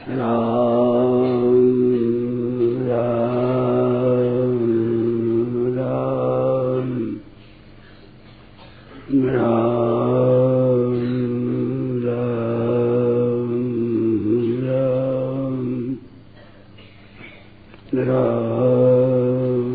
राम राम राम राम राम राम राम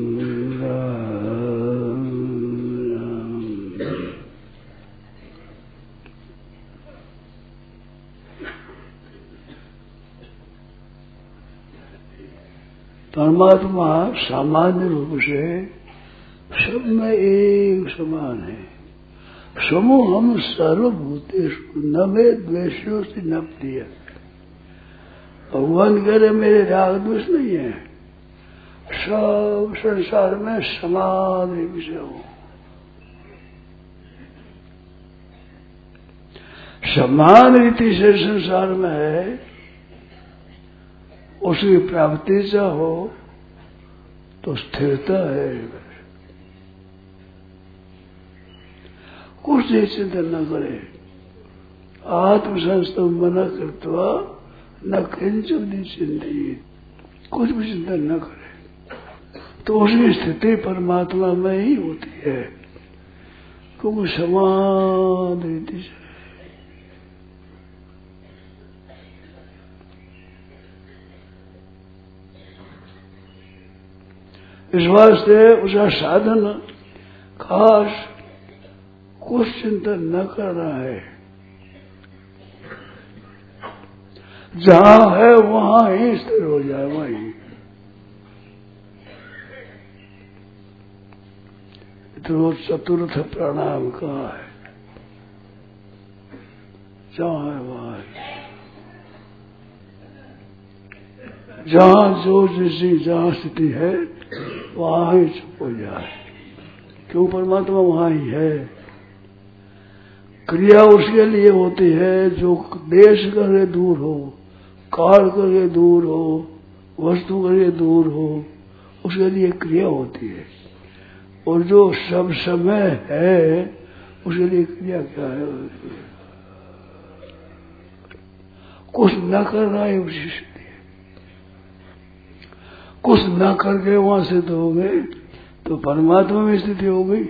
परमात्मा सामान्य रूप से सब में एक समान है। समूह हम सर्वभूतेषु न मे द्वेष्योऽस्ति न प्रिय। भगवान कह रहे मेरे राग द्वेष नहीं है, सब संसार में समान रूप से हूँ। समान रीति से संसार में है, उसकी प्राप्ति चाहो तो स्थिरता है। कुछ भी चिंतन न करे, आत्मसंस्तव मना कृत्वा न किंचित चिंतित, कुछ भी चिंतन न करे तो उसकी स्थिति परमात्मा में ही होती है, क्योंकि समान रीति से। इस वास्ते उसका साधन खास कुछ चिंतन न करना है, जहां है वहां ही स्थिर हो जाए। वहीं तो चतुर्थ प्रणाम कहाँ है, जहां है वहां है। जहां जो जैसी जहां स्थिति है वहां ही चुप हो जाए, क्यों परमात्मा वहां ही है। क्रिया उसके लिए होती है जो देश करके दूर हो, काल करके दूर हो, वस्तु करके दूर हो, उसके लिए क्रिया होती है। और जो सब समय है उसके लिए क्रिया क्या है? कुछ न करना है उसी से। कुछ न करके वहां सिद्ध हो गए तो परमात्मा में स्थिति हो गई।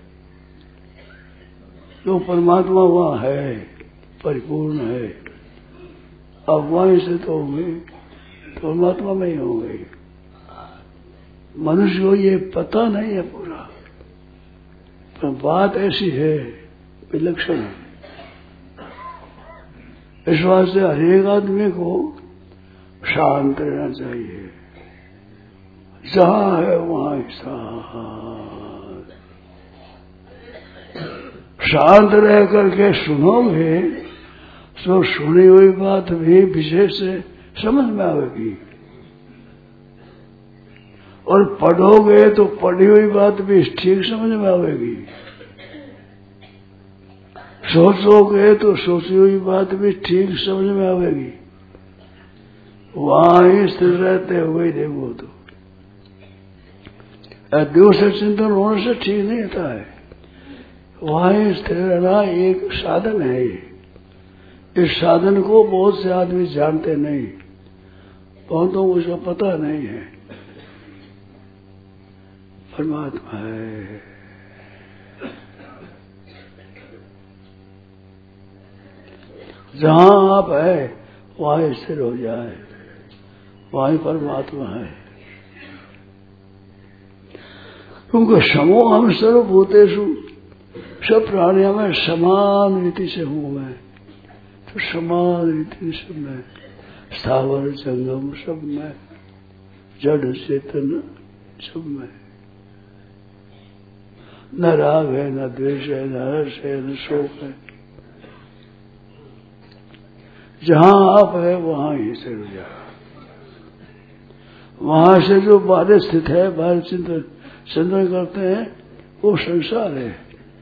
जो परमात्मा वहां है, परिपूर्ण है, अब वहीं स्थित हो गई तो परमात्मा में ही हो गई। मनुष्य को ये पता नहीं है पूरा, पर बात ऐसी है, विलक्षण है। इस वास्ते हरेक आदमी को शांत रहना चाहिए, जहां है वहां शांत। शांत रह करके सुनोगे तो सुनी हुई बात भी विशेष से समझ में आएगी, और पढ़ोगे तो पढ़ी हुई बात भी ठीक समझ में आएगी। सोचोगे तो सोची हुई बात भी ठीक समझ में आएगी। वहां ही स्थिर रहते हुए देखो तो दूसरे चिंतन होने से ठीक नहीं होता है। वहीं स्थिर रहना एक साधन है। इस साधन को बहुत से आदमी जानते नहीं, बहुतों को उसका पता नहीं है। परमात्मा है, जहां आप है वहीं स्थिर हो जाए, वहीं परमात्मा है। क्योंकि समूह हम सर्वभूतेषु, सब प्राणियों में समान रीति से हूं मैं, तो समान रीति से मैं स्थावर जंगम सब में, जड़ चेतन सब में। न राग है, न द्वेष है, न हर्ष है, न शोक है। जहां आप है वहां ही स्थिर हो जाए। वहां से जो बाहर स्थित है, बाहर चिंतन करते हैं, वो संसार है।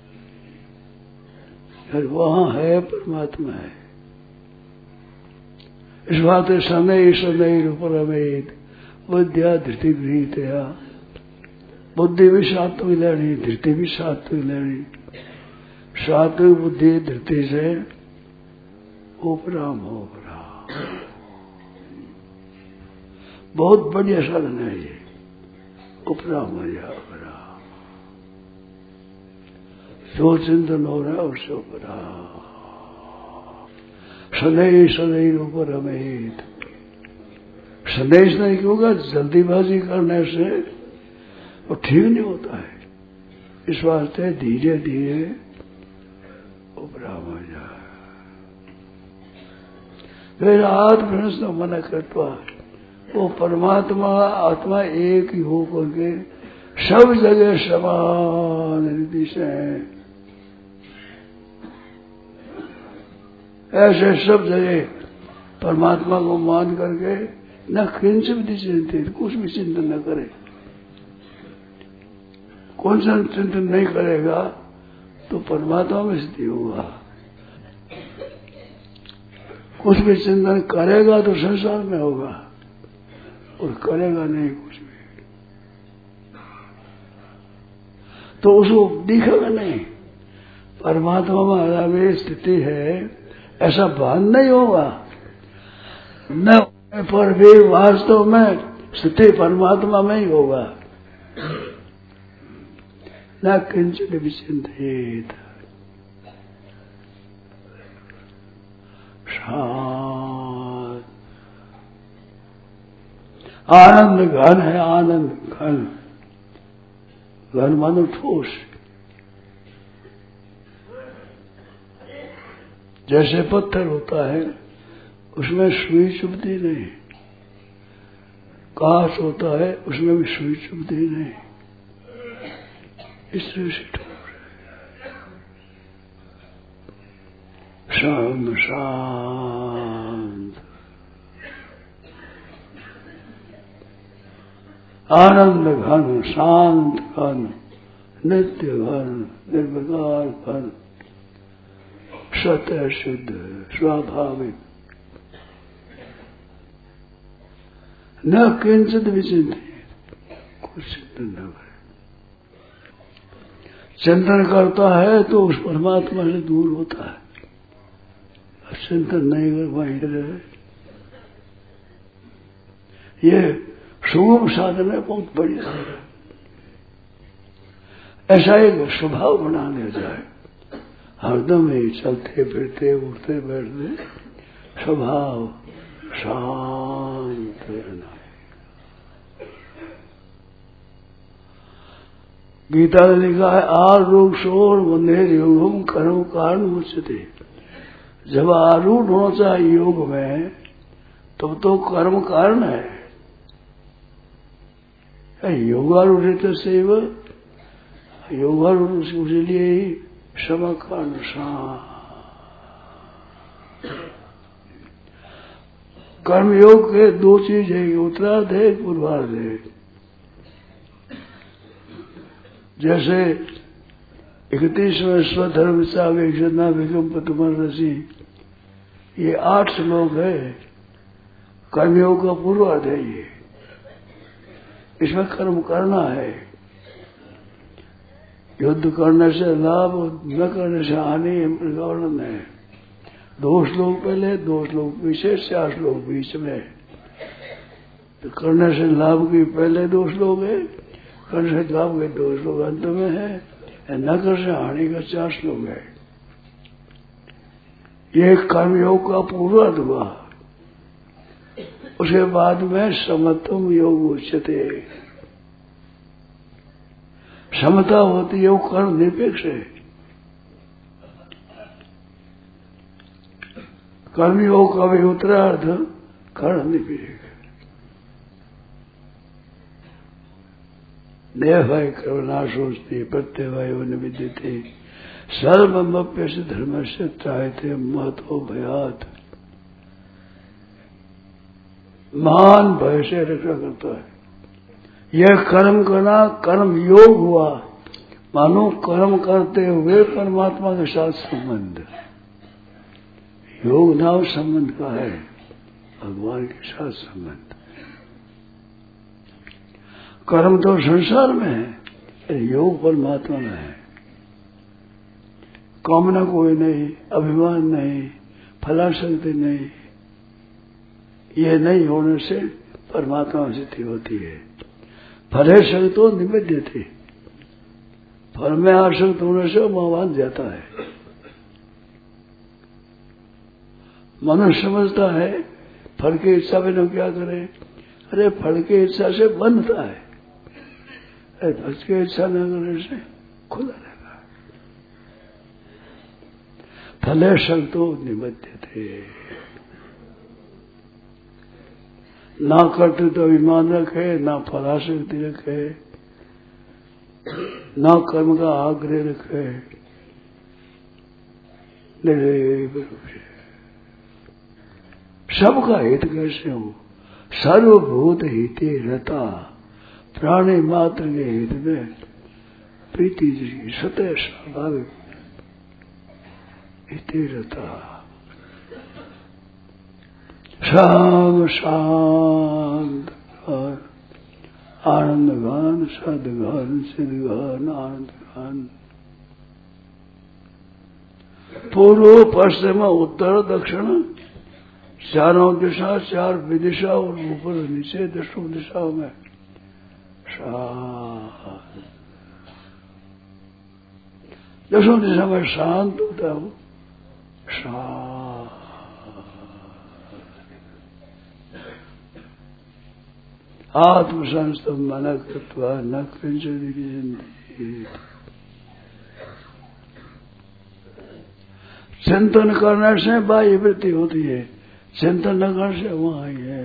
फिर वहां है परमात्मा है। इस बात शनै शनै रूपरमेत बुद्धिया धृति गृहीतया। बुद्धि भी सात्विक लेनी, धृति भी सात्विक लेनी। सात्विक बुद्धि धृति से उपराम हो रहा। बहुत बढ़िया साधन है ये। उपरा मजा उपरा जो चिंतन हो रहा है उससे उपरा सदैव सदैव ऊपर हमें संदेश नहीं होगा। जल्दीबाजी करने से वो ठीक नहीं होता है। इस वास्ते धीरे धीरे उपरा हो जाए। फिर आत्मभ्रंश तो मना करता वो परमात्मा आत्मा एक ही हो करके सब जगह समान रीति से है। ऐसे सब जगह परमात्मा को मान करके न किंचित भी चिंतित, कुछ भी चिंतन न करे। कौन सा चिंतन नहीं करेगा तो परमात्मा में स्थिति होगा। कुछ भी चिंतन करेगा तो संसार में होगा और करेगा नहीं कुछ भी तो उसको दिखेगा नहीं। परमात्मा में हमारी स्थिति है ऐसा भान नहीं होगा न, पर भी वास्तव में स्थिति परमात्मा में ही होगा। न किंचित भी चिंतित, शांत, आनंद घन है। आनंद घन, घन मानो ठोस। जैसे पत्थर होता है उसमें सुई चुभती नहीं, कांच होता है उसमें भी सुई चुभती नहीं, इस तरह से ठोस है। शांत शांत, आनंद घन, शांत घन, नित्य घन, निर्विकार घन, सत्य शुद्ध स्वाभाविक, न किंचित भी चिंतित, कुछ चिंतन न करे। चिंतन करता है तो उस परमात्मा से दूर होता है। चिंतन नहीं कर वहीं रहे। ये सुगम साधन है, बहुत बढ़िया है। ऐसा एक स्वभाव बना लिया जाए, हरदम ही चलते फिरते उठते बैठते स्वभाव शांत रहना है। गीता ने लिखा है आरूढ़ शोर बंधेर योगम कर्म कारण मुच्यते। जब आरूढ़ होना चाहिए योग में तब तो कर्म कारण है। योगारूढ़ सेव, योगारूढ़ उसके लिए ही क्षमा कारण कर्मयोग के दो चीज है, उत्तरार्ध है पूर्वार्ध है। जैसे 31वें स्वधर्म सावेक्षना विकम्प तुमर रसी, ये 8 श्लोक है। कर्मयोग का पूर्वार्ध है ये। इसमें कर्म करना है। युद्ध करने से लाभ, न करने से हानि वर्णन है। 2 श्लोक पहले, 2 श्लोक पीछे, 4 श्लोक बीच में। तो करने से लाभ की पहले 2 श्लोक है, करने से लाभ के 2 श्लोक अंत में है, न करने से हानि का 4 श्लोक है। ये कर्मयोग का पूर्वार्ध हुआ। उसके बाद में समत्वम योग उच्यते। समता होती है वो कर्म निरपेक्ष है। कर्मयोग का भी उत्तरार्ध कर्म निरपेक्ष। देवाय कर्मनाशोस्ति प्रत्यवायो निविद्यते सर्वमप्य से धर्म से त्रायते महतो भयात। महान भय से रक्षा करता है। यह कर्म करना कर्म योग हुआ, मानो कर्म करते हुए परमात्मा के साथ संबंध। योग नाम संबंध का है, भगवान के साथ संबंध। कर्म तो संसार में है, योग परमात्मा में है। कामना कोई नहीं, अभिमान नहीं, फलाशक्ति नहीं। ये नहीं होने से परमात्मा में स्थिति होती है। फले शक्तो निमित्त थे, फल में आसक्त होने से मोहवान जाता है। मनुष्य समझता है फल की इच्छा में लोग क्या करें, अरे फल की इच्छा से बनता है, अरे फल की इच्छा न करने से खुदा रहेगा। फले शक्तो निमित्त थे, ना करते तो अभिमान रखे, ना फलाशक्ति रखे, ना कर्म का आग्रह रखे, निर्लेप रूप से सबका हित कैसे हो, सर्वभूत हिते रहता, प्राणी मात्र के हित में प्रीति जी सतह स्वाभाविक हिते रहता। शाम शांत आनंद गान, सदगान, सिद्धगान, आनंद गान। पूर्व पश्चिम उत्तर दक्षिण चारों दिशा, चार विदिशा और ऊपर नीचे दसों दिशाओं में शांत, दसों दिशा में शांत होता हो, शांत। आत्मसंस्तम मन कृत्वा न किंचित जिंदगी। चिंतन करने से बाह्य वृत्ति होती है, चिंतन न करने से वहां ही है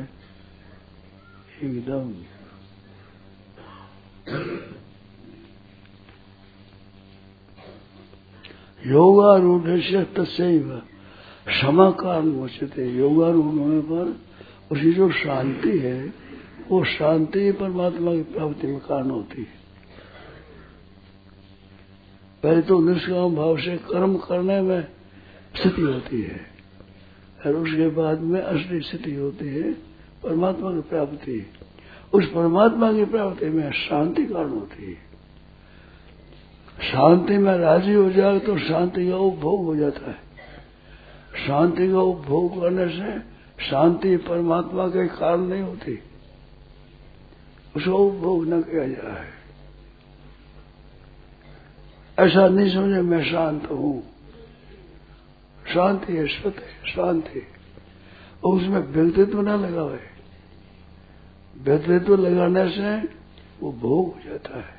एकदम। योगारूढ़ से तस्यैव क्षमा कारण उच्यते। योगारूढ़ होने पर उसकी जो शांति है, वो शांति परमात्मा की प्राप्ति में कारण होती है। पहले तो निष्काम भाव से कर्म करने में स्थिति होती है, और उसके बाद में असली स्थिति होती है परमात्मा की प्राप्ति। उस परमात्मा की प्राप्ति में शांति कारण होती है। शांति में राजी हो जाए तो शांति का उपभोग हो जाता है। शांति का उपभोग करने से शांति परमात्मा के कारण नहीं होती, उसको उपभोग न किया जाए। ऐसा नहीं समझे मैं शांत हूं, शांति है, सत्य है शांति, उसमें व्यक्तित्व न लगावे। व्यक्तित्व लगाने से वो भोग हो जाता है।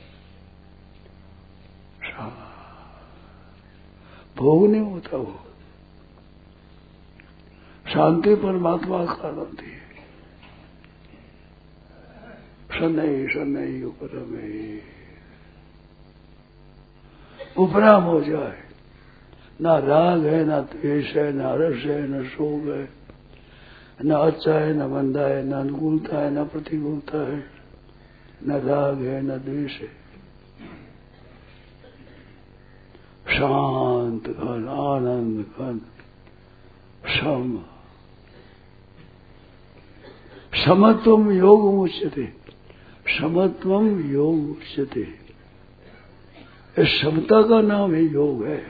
भोग नहीं होता, वो शांति परमात्मा का कारण होती है। शनै शनै उपरमे, उपराम हो जाए, ना राग है, ना द्वेष है, ना रस है, न शोक है, न अच्छा है, न मंदा है, न अनुकूलता है, न प्रतिकूलता है, न राग है, न द्वेष है। शांत घन, आनंद घन, सम। समत्वम योग उच्यते, समत्वम योग उच्यते। इस समता का नाम ही योग है।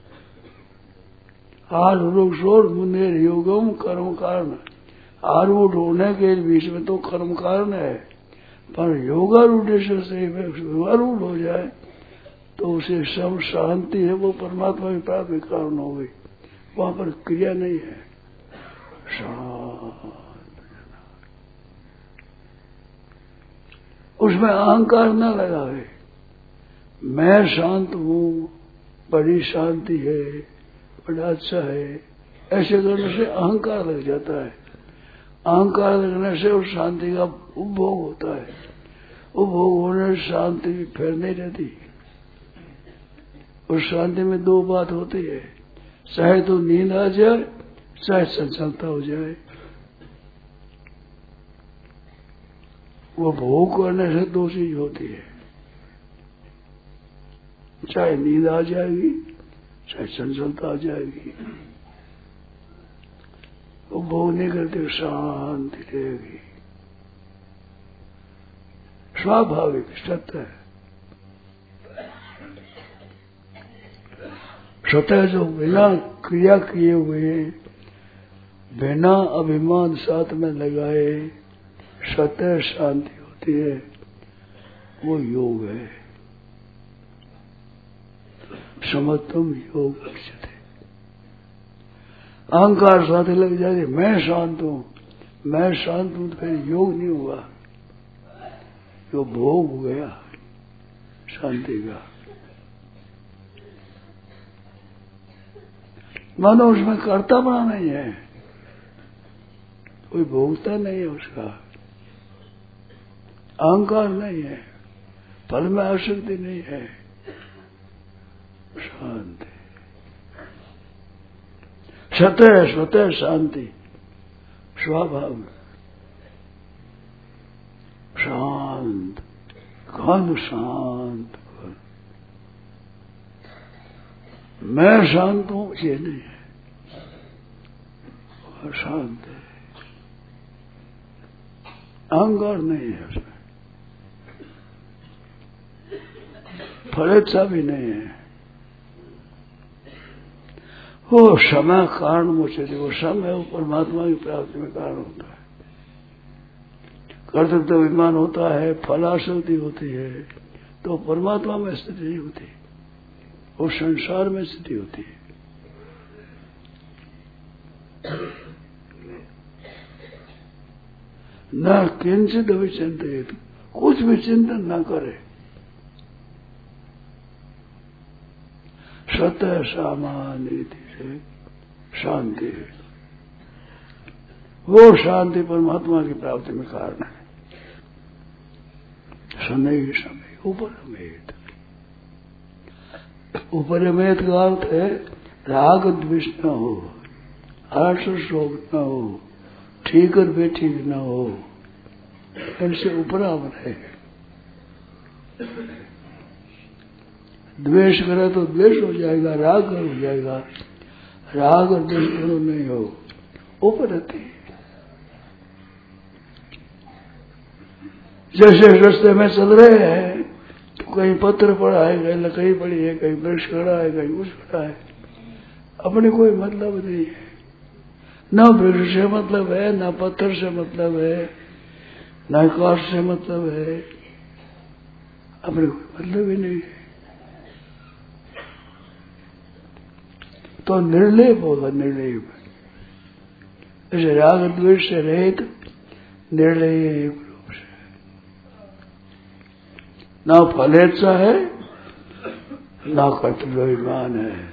आरूढ़ मुनेर योगम कर्म कारण। आरूढ़ होने के बीच में तो कर्म कारण है, पर योगारूढ़ से आरूढ़ हो जाए तो उसे सम शांति है, वो परमात्मा की प्राप्ति कारण हो गई। वहां पर क्रिया नहीं है, शांत। उसमें अहंकार न लगावे, मैं शांत हूं, बड़ी शांति है, बड़ा अच्छा है, ऐसे करने से अहंकार लग जाता है। अहंकार लगने से उस शांति का उपभोग होता है। उपभोग होने से शांति फिर नहीं रहती। उस शांति में दो बात होती है, चाहे तो नींद आ जाए, चाहे चंचलता हो जाए। वो भोग करने से दो चीज होती है, चाहे नींद आ जाएगी, चाहे चंचलता आ जाएगी। वो भोग नहीं करते, शांति रहेगी, स्वाभाविक सत्य है। स्वतः जो बिना क्रिया किए हुए, बिना अभिमान साथ में लगाए, स्वतः शांति होती है, वो योग है। समत्वम योग लक्ष्यते। अहंकार साथ लग जाए, मैं शांत हूं, मैं शांत हूं, तो फिर योग नहीं हुआ, यो भोग हो गया शांति का। मानो उसमें कर्ता बना नहीं है, कोई भोगता नहीं है, उसका अहंकार नहीं है, फल में आसक्ति नहीं है, शांति, स्वतः शांति, स्वभाव शांत, घन शांत। मैं शांत हूं ये नहीं है, और शांत है, अहंकार नहीं है उसमें, फलेच्छा भी नहीं है। वो समय कारण मुझे, वो समय वो परमात्मा की प्राप्ति में कारण होता है। कर्तव्य अभिमान होता है, फलाशक्ति होती है, तो परमात्मा में स्थिति नहीं होती, वो संसार में स्थिति होती है। न किंचित अभिचिंतित, कुछ भी चिंतन न करे, स्वतः सामान्य रीति से शांति है। वो शांति परमात्मा की प्राप्ति में कारण है। शनैः शनैः उपरमेत। उपरमेत का अर्थ है राग द्वेष न हो, हर्ष शोक न हो, ठीक और बेठीक न हो, इनसे उपराम रहे। द्वेष करे तो द्वेष हो जाएगा, राग हो जाएगा, राग और द्वेष दोनों नहीं हो, ऊपर रहती। जैसे रास्ते में चल रहे हैं तो कहीं पत्थर पड़ा है, कहीं लकड़ी पड़ी है, कहीं वृक्ष खड़ा है, कहीं कुछ खड़ा है, अपने कोई मतलब नहीं है, न वृक्ष से मतलब है, न पत्थर से मतलब है, न काठ से मतलब है, अपने कोई मतलब ही नहीं है। तो निर्लेप होगा, निर्लेप, ऐसे राग द्वेष से रहित निर्लेप रूप से, ना फलेच्छा है, ना कर्तव्याभिमान है।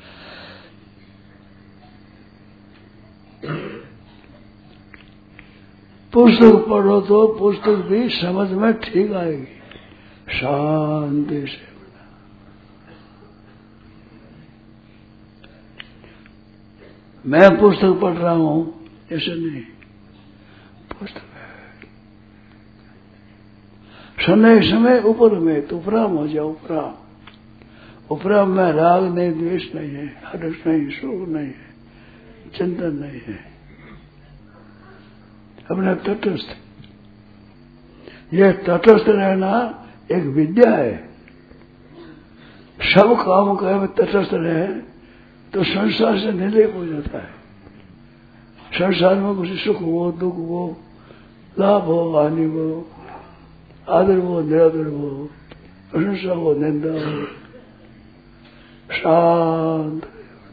पुस्तक पढ़ो तो पुस्तक भी समझ में ठीक आएगी, शांति से। मैं पुस्तक पढ़ रहा हूं ऐसा नहीं, पुस्तक है। समय समय ऊपर में तो उपराम हो जाओ, उपराम, उपराम में राग नहीं, द्वेष नहीं है, हर्ष नहीं, शोक नहीं है, चिंतन नहीं है, अपना तटस्थ। यह तटस्थ रहना एक विद्या है। सब काम का तटस्थ रहे तो संसार से निर्लेप हो जाता है। संसार में कुछ सुख हो, दुख हो, लाभ हो, हानि हो, आदर हो, निरादर हो, प्रशंसा हो, निंदा हो, शांत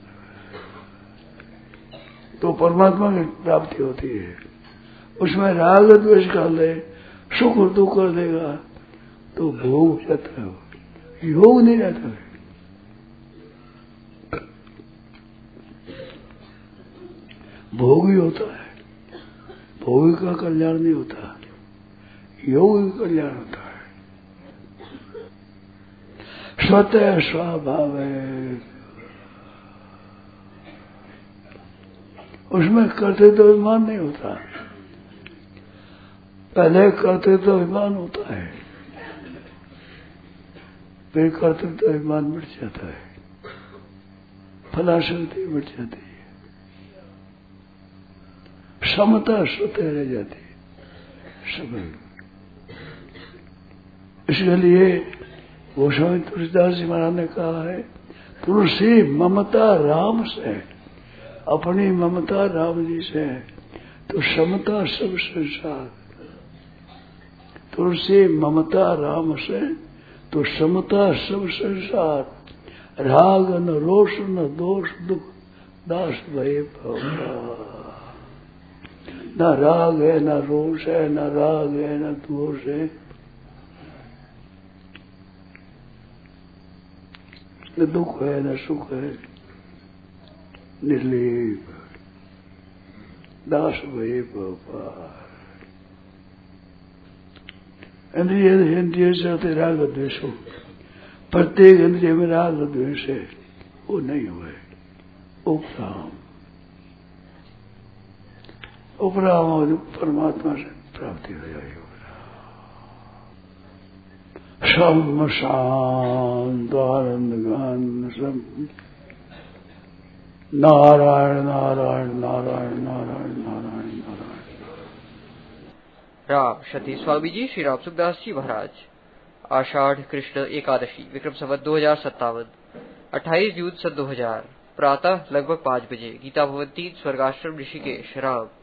तो परमात्मा की प्राप्ति होती है। उसमें राग द्वेष कर ले, सुख और दुख कर देगा तो भोग हो जाता है, योग नहीं रहता है। भोग ही होता है, भोग का कल्याण नहीं होता, योग का कल्याण होता है। स्वतः स्वभाव है, उसमें कर्तव्य अभिमान नहीं होता। पहले कर्तव्य अभिमान होता है, फिर कर्तव्य अभिमान मिट जाता है, फलाशक्ति मिट जाती है, समता स्वतः रह जाती है सब। इसलिए गोस्वामी तुलसीदास जी महाराज ने कहा है, तुलसी ममता राम से, अपनी ममता राम जी से, तो समता सब संसार। तुलसी ममता राम से तो समता सब संसार, राग न रोष न दोष दुख दास भय भवा। न राग है न रोष है, न राग है न दोष है, न दुख है न सुख है, निर्लेप दास भय भवा। इंद्रिय से राग द्वेष हो, प्रत्येक इंद्रिय में राग द्वेष है, वो नहीं हुए। उपराम उपराम और परमात्मा से प्राप्ति हो जाएगी। सम शांत आनंद गान सब नारायण नारायण नारायण नारायण नारायण नारायण। राम सती स्वामी जी श्री राम सुखदास जी महाराज। आषाढ़ कृष्ण एकादशी विक्रम संवत 2057 28 जून सन 2000 प्रातः लगभग 5 बजे गीता भवन 3 स्वर्गाश्रम ऋषिकेश राम।